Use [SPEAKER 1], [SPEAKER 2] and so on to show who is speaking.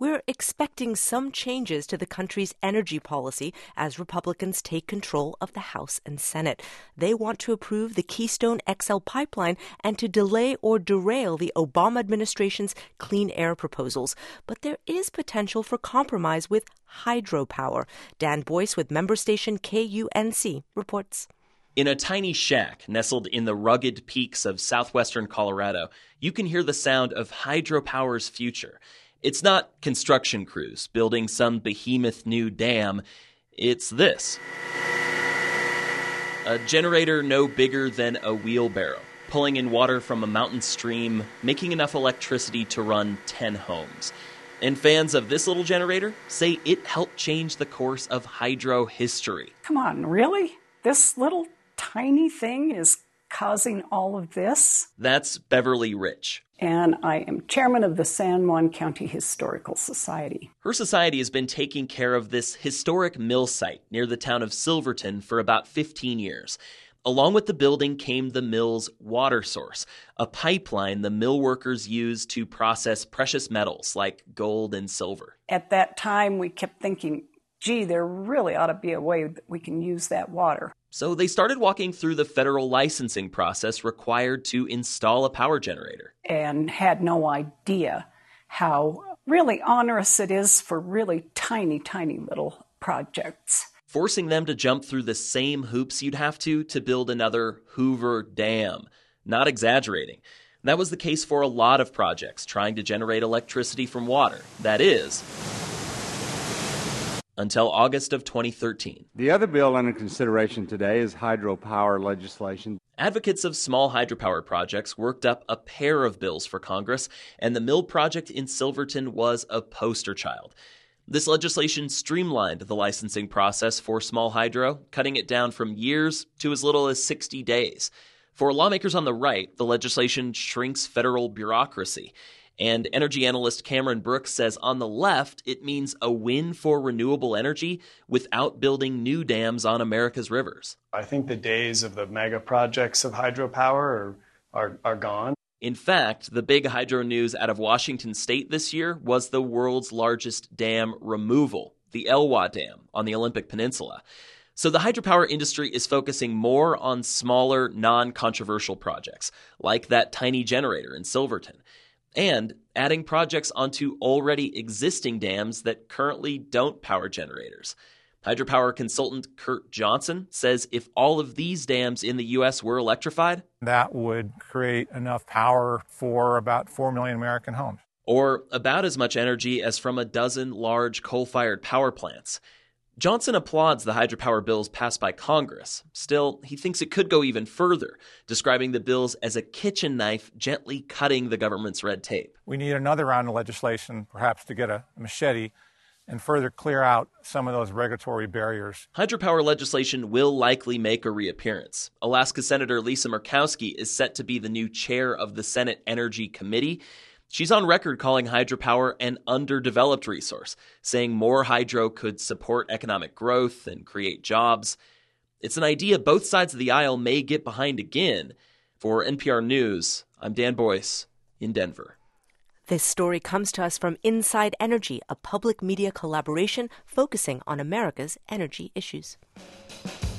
[SPEAKER 1] We're expecting some changes to the country's energy policy as Republicans take control of the House and Senate. They want to approve the Keystone XL pipeline and to delay or derail the Obama administration's clean air proposals. But there is potential for compromise with hydropower. Dan Boyce with member station KUNC reports.
[SPEAKER 2] In a tiny shack nestled in the rugged peaks of southwestern Colorado, you can hear the sound of hydropower's future. It's not construction crews building some behemoth new dam. It's this. A generator no bigger than a wheelbarrow, pulling in water from a mountain stream, making enough electricity to run 10 homes. And fans of this little generator say it helped change the course of hydro history.
[SPEAKER 3] Come on, really? This little tiny thing is causing all of this?
[SPEAKER 2] That's Beverly Rich.
[SPEAKER 3] And I am chairman of the San Juan County Historical Society.
[SPEAKER 2] Her society has been taking care of this historic mill site near the town of Silverton for about 15 years. Along with the building came the mill's water source, a pipeline the mill workers used to process precious metals like gold and silver.
[SPEAKER 3] At that time, we kept thinking, gee, there really ought to be a way that we can use that water.
[SPEAKER 2] So they started walking through the federal licensing process required to install a power generator.
[SPEAKER 3] And had no idea how really onerous it is for really tiny, tiny little projects.
[SPEAKER 2] Forcing them to jump through the same hoops you'd have to build another Hoover Dam. Not exaggerating. That was the case for a lot of projects trying to generate electricity from water. That is, until August of 2013.
[SPEAKER 4] The other bill under consideration today is hydropower legislation.
[SPEAKER 2] Advocates of small hydropower projects worked up a pair of bills for Congress, and the mill project in Silverton was a poster child. This legislation streamlined the licensing process for small hydro, cutting it down from years to as little as 60 days. For lawmakers on the right, the legislation shrinks federal bureaucracy. And energy analyst Cameron Brooks says on the left, it means a win for renewable energy without building new dams on America's rivers.
[SPEAKER 5] I think the days of the mega projects of hydropower are gone.
[SPEAKER 2] In fact, the big hydro news out of Washington state this year was the world's largest dam removal, the Elwha Dam on the Olympic Peninsula. So the hydropower industry is focusing more on smaller, non-controversial projects, like that tiny generator in Silverton, and adding projects onto already existing dams that currently don't power generators. Hydropower consultant Kurt Johnson says if all of these dams in the U.S. were electrified,
[SPEAKER 6] that would create enough power for about 4 million American homes.
[SPEAKER 2] Or about as much energy as from a dozen large coal-fired power plants. Johnson applauds the hydropower bills passed by Congress. Still, he thinks it could go even further, describing the bills as a kitchen knife gently cutting the government's red tape.
[SPEAKER 6] We need another round of legislation, perhaps to get a machete and further clear out some of those regulatory barriers.
[SPEAKER 2] Hydropower legislation will likely make a reappearance. Alaska Senator Lisa Murkowski is set to be the new chair of the Senate Energy Committee. She's on record calling hydropower an underdeveloped resource, saying more hydro could support economic growth and create jobs. It's an idea both sides of the aisle may get behind again. For NPR News, I'm Dan Boyce in Denver.
[SPEAKER 1] This story comes to us from Inside Energy, a public media collaboration focusing on America's energy issues.